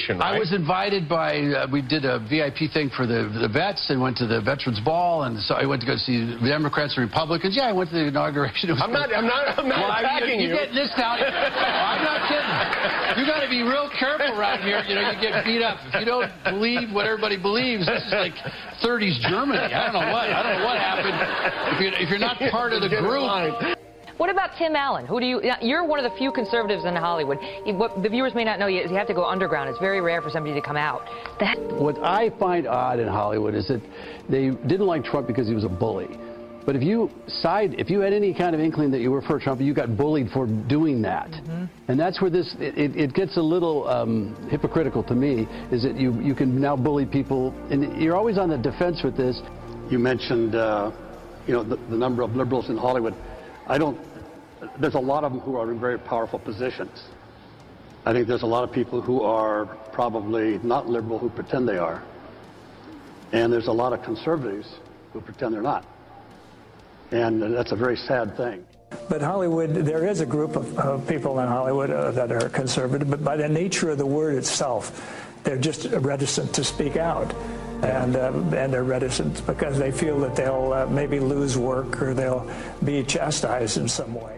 invitation, right? I was invited by, we did a VIP thing for the vets and went to the Veterans Ball, and so I went to go see the Democrats and Republicans. Yeah, I went to the inauguration. I'm not attacking you. You get this now. I'm not kidding. You got to be real careful around here. You know, you get beat up. If you don't believe what everybody believes, this is like 30s Germany. I don't know what happened. If you're not part of the group. What about Tim Allen? You're one of the few conservatives in Hollywood. What the viewers may not know is you have to go underground. It's very rare for somebody to come out. What I find odd in Hollywood is that they didn't like Trump because he was a bully. But if you had any kind of inkling that you were for Trump, you got bullied for doing that. Mm-hmm. And that's where it gets a little hypocritical to me, is that you can now bully people, and you're always on the defense with this. You mentioned, the number of liberals in Hollywood. There's a lot of them who are in very powerful positions. I think there's a lot of people who are probably not liberal who pretend they are. And there's a lot of conservatives who pretend they're not. And that's a very sad thing. But Hollywood, there is a group of people in Hollywood that are conservative, but by the nature of the word itself, they're just reticent to speak out. And they're reticent because they feel that they'll maybe lose work or they'll be chastised in some way.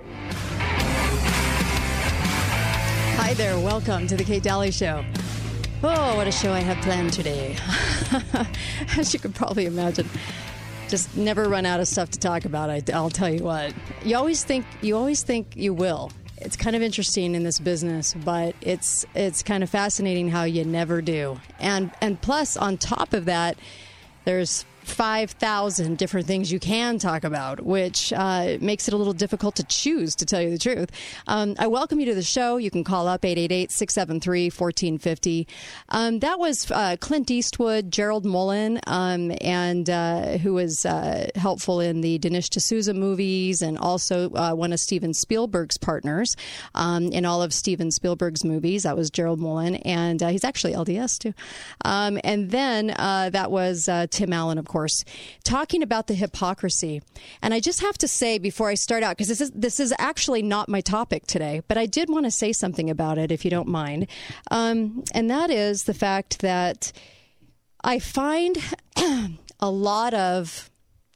Hi there. Welcome to the Kate Daly Show. Oh, what a show I have planned today. As you could probably imagine. Just never run out of stuff to talk about. I'll tell you what. You always think you will. It's kind of interesting in this business, but it's kind of fascinating how you never do. And plus, on top of that, there's 5,000 different things you can talk about, which makes it a little difficult to choose, to tell you the truth. I welcome you to the show. You can call up 888-673-1450. That was Clint Eastwood, Gerald Mullen, and who was helpful in the Dinesh D'Souza movies, and also one of Steven Spielberg's partners in all of Steven Spielberg's movies. That was Gerald Mullen, and he's actually LDS too. And then that was Tim Allen, of course, talking about the hypocrisy. And I just have to say before I start out, because this is actually not my topic today, but I did want to say something about it, if you don't mind. And that is the fact that I find a lot of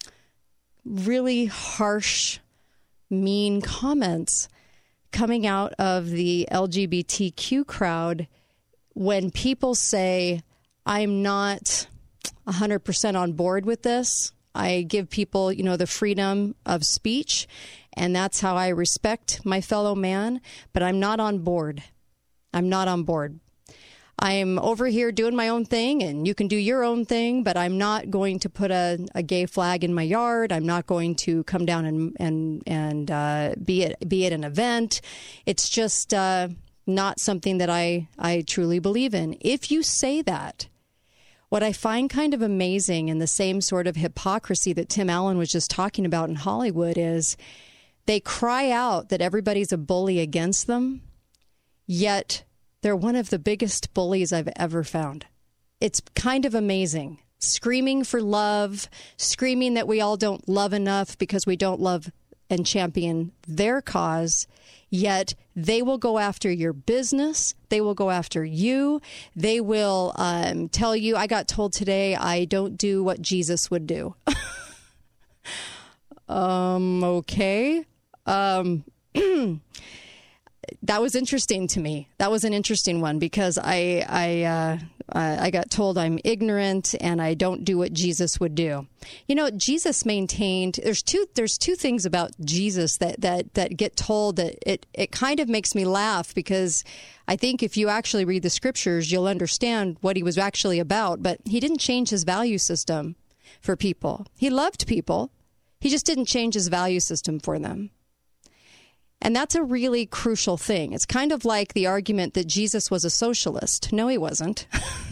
really harsh, mean comments coming out of the LGBTQ crowd when people say, I'm not 100% on board with this. I give people, the freedom of speech, and that's how I respect my fellow man, but I'm not on board. I'm not on board. I'm over here doing my own thing, and you can do your own thing, but I'm not going to put a gay flag in my yard. I'm not going to come down and be at an event. It's just not something that I truly believe in. If you say that, what I find kind of amazing in the same sort of hypocrisy that Tim Allen was just talking about in Hollywood is they cry out that everybody's a bully against them, yet they're one of the biggest bullies I've ever found. It's kind of amazing. Screaming for love, screaming that we all don't love enough because we don't love and champion their cause, yet they will go after your business. They will go after you. They will tell you, I got told today I don't do what Jesus would do. Okay. That was interesting to me. That was an interesting one because I got told I'm ignorant and I don't do what Jesus would do. Jesus maintained. There's two things about Jesus that get told that it kind of makes me laugh because I think if you actually read the scriptures, you'll understand what he was actually about. But he didn't change his value system for people. He loved people. He just didn't change his value system for them. And that's a really crucial thing. It's kind of like the argument that Jesus was a socialist. No, he wasn't.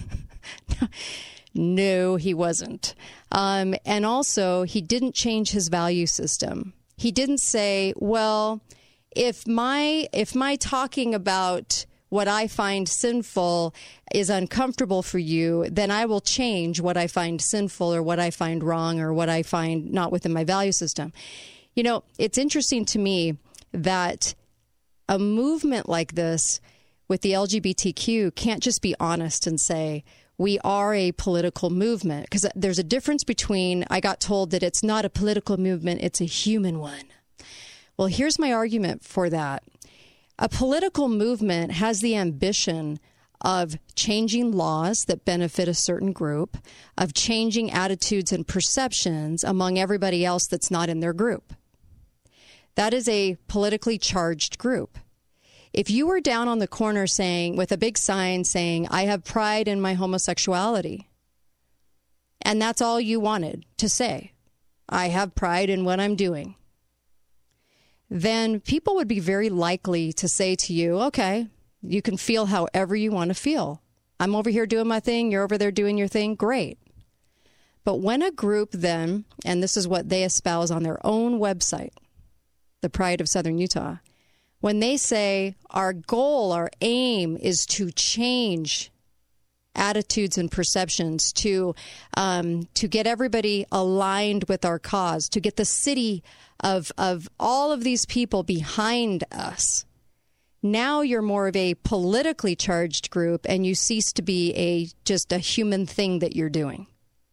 No, he wasn't. And also, he didn't change his value system. He didn't say, well, if my talking about what I find sinful is uncomfortable for you, then I will change what I find sinful or what I find wrong or what I find not within my value system. It's interesting to me that a movement like this with the LGBTQ can't just be honest and say, we are a political movement. Because there's a difference between, I got told that it's not a political movement, it's a human one. Well, here's my argument for that. A political movement has the ambition of changing laws that benefit a certain group, of changing attitudes and perceptions among everybody else that's not in their group. That is a politically charged group. If you were down on the corner saying, with a big sign saying, I have pride in my homosexuality, and that's all you wanted to say, I have pride in what I'm doing, then people would be very likely to say to you, okay, you can feel however you want to feel. I'm over here doing my thing, you're over there doing your thing, great. But when a group then, and this is what they espouse on their own website, the Pride of Southern Utah, when they say our goal, our aim is to change attitudes and perceptions, to get everybody aligned with our cause, to get the city of all of these people behind us, now you're more of a politically charged group and you cease to be just a human thing that you're doing.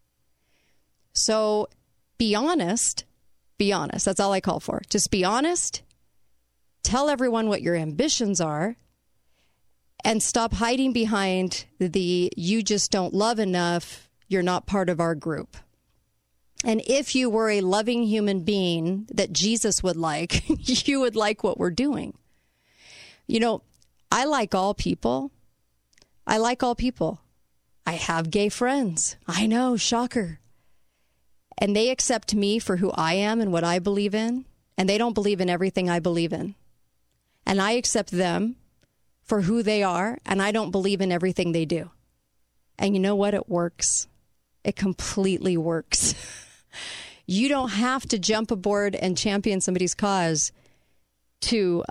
So be honest. Be honest. That's all I call for. Just be honest. Tell everyone what your ambitions are and stop hiding behind the you just don't love enough, you're not part of our group. And if you were a loving human being that Jesus would like, you would like what we're doing. You know, I like all people. I like all people. I have gay friends. I know, shocker. And they accept me for who I am and what I believe in, and they don't believe in everything I believe in. And I accept them for who they are, and I don't believe in everything they do. And you know what? It works. It completely works. You don't have to jump aboard and champion somebody's cause to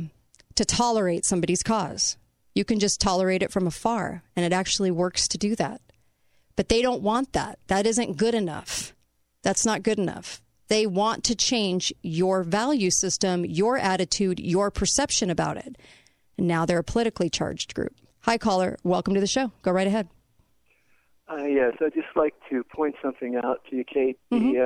tolerate somebody's cause. You can just tolerate it from afar, and it actually works to do that. But they don't want that. That isn't good enough. That's not good enough. They want to change your value system, your attitude, your perception about it. And now they're a politically charged group. Hi, caller. Welcome to the show. Go right ahead. Yes, I'd just like to point something out to you, Kate. Mm-hmm.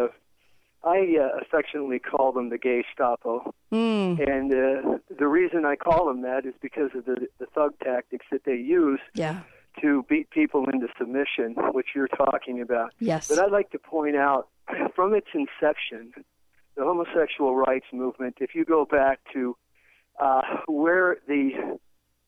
I affectionately call them the Gestapo. And the reason I call them that is because of the thug tactics that they use to beat people into submission, which you're talking about. Yes. But I'd like to point out, from its inception, the homosexual rights movement, if you go back to where the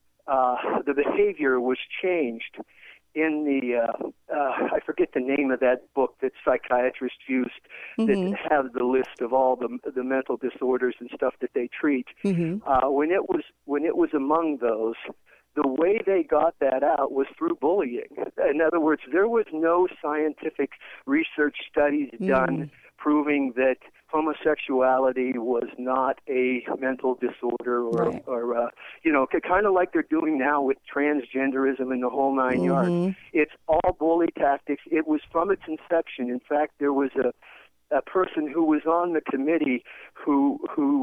behavior was changed in the, I forget the name of that book that psychiatrists used that have the list of all the mental disorders and stuff that they treat. When it was among those, the way they got that out was through bullying. In other words, there was no scientific research studies done proving that homosexuality was not a mental disorder or kind of like they're doing now with transgenderism and the whole nine yards. It's all bully tactics. It was from its inception. In fact, there was a person who was on the committee who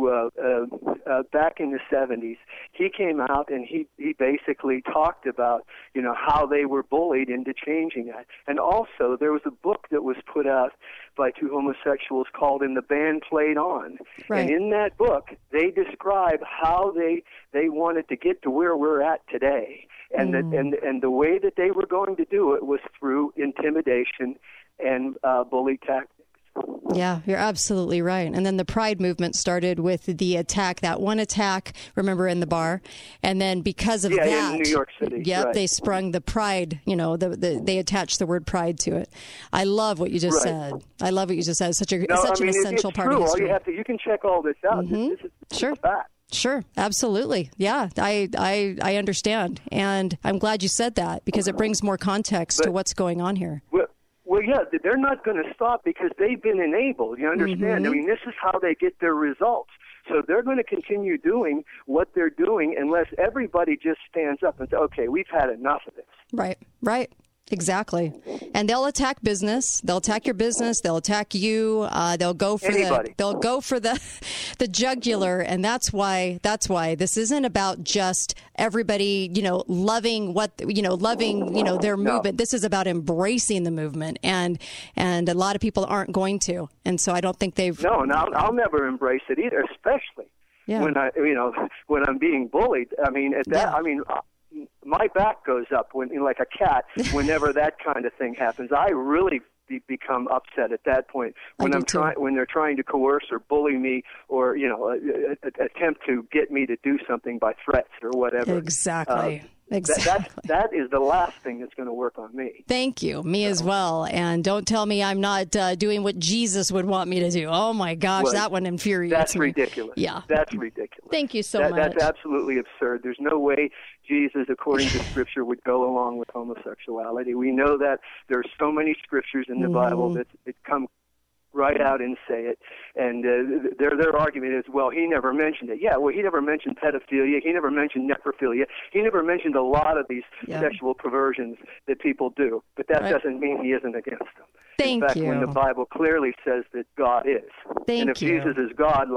back in the 70s, he came out and he basically talked about, how they were bullied into changing that. And also there was a book that was put out by two homosexuals called "And the Band Played On." Right. And in that book, they describe how they wanted to get to where we're at today. And the way that they were going to do it was through intimidation and bully tactics. Yeah, you're absolutely right. And then the Pride movement started with the attack, that one attack, remember, in the bar. And then because of that, in New York City. Yep, they sprung the Pride, they attached the word Pride to it. I love what you just said. I love what you just said. It's such an essential part of history. You can check all this out. This is sure. a fact. Sure, absolutely. Yeah, I understand. And I'm glad you said that because it brings more context to what's going on here. Well, yeah, they're not going to stop because they've been enabled. You understand? I mean, this is how they get their results. So they're going to continue doing what they're doing unless everybody just stands up and says, okay, we've had enough of this. Right. Exactly. And they'll attack business. They'll attack your business. They'll attack you. They'll go for the jugular. And that's why this isn't about just everybody, loving their movement. This is about embracing the movement. And a lot of people aren't going to. And so I don't think they've. No, and I'll never embrace it either, especially when I'm being bullied. I mean, my back goes up like a cat whenever that kind of thing happens. I really become upset at that point when when they're trying to coerce or bully me or attempt to get me to do something by threats or whatever. Exactly. That is the last thing that's going to work on me. Thank you. Me as well. And don't tell me I'm not doing what Jesus would want me to do. Oh, my gosh, that one infuriates me. That's ridiculous. Yeah. That's ridiculous. Thank you so much. That's absolutely absurd. There's no way Jesus, according to Scripture, would go along with homosexuality. We know that there are so many Scriptures in the Bible that come right out and say it, and their argument is, well, he never mentioned it. Yeah, well, he never mentioned pedophilia. He never mentioned necrophilia. He never mentioned a lot of these sexual perversions that people do, but that doesn't mean he isn't against them. In fact, when the Bible clearly says that God is. And if Jesus is God,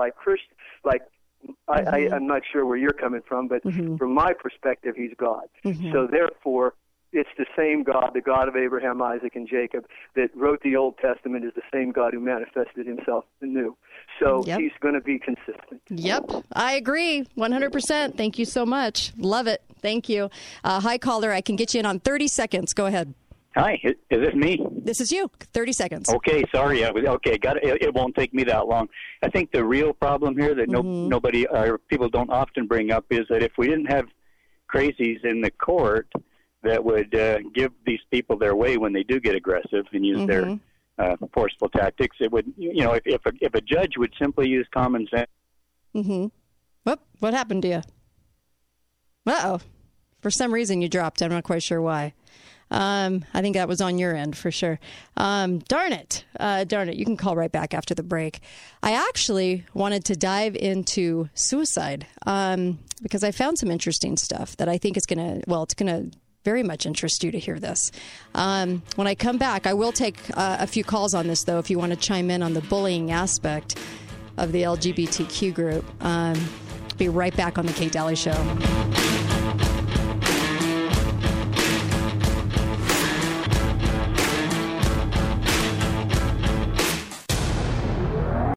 I'm not sure where you're coming from, but from my perspective, he's God. So therefore, it's the same God, the God of Abraham, Isaac, and Jacob, that wrote the Old Testament is the same God who manifested himself in the New. So he's going to be consistent. Yep, I agree 100%. Thank you so much. Love it. Thank you. Hi, caller. I can get you in on 30 seconds. Go ahead. Hi, is this me? This is you. 30 seconds. Okay, sorry. Got it. It won't take me that long. I think the real problem here that nobody or people don't often bring up is that if we didn't have crazies in the court that would give these people their way when they do get aggressive and use their forceful tactics, it would, if a judge would simply use common sense. What happened to you? Uh-oh. For some reason you dropped. I'm not quite sure why. I think that was on your end for sure. Darn it. You can call right back after the break. I actually wanted to dive into suicide because I found some interesting stuff that I think is going to very much interest you to hear this. When I come back, I will take a few calls on this, though, if you want to chime in on the bullying aspect of the LGBTQ group. Be right back on the Kate Daly Show.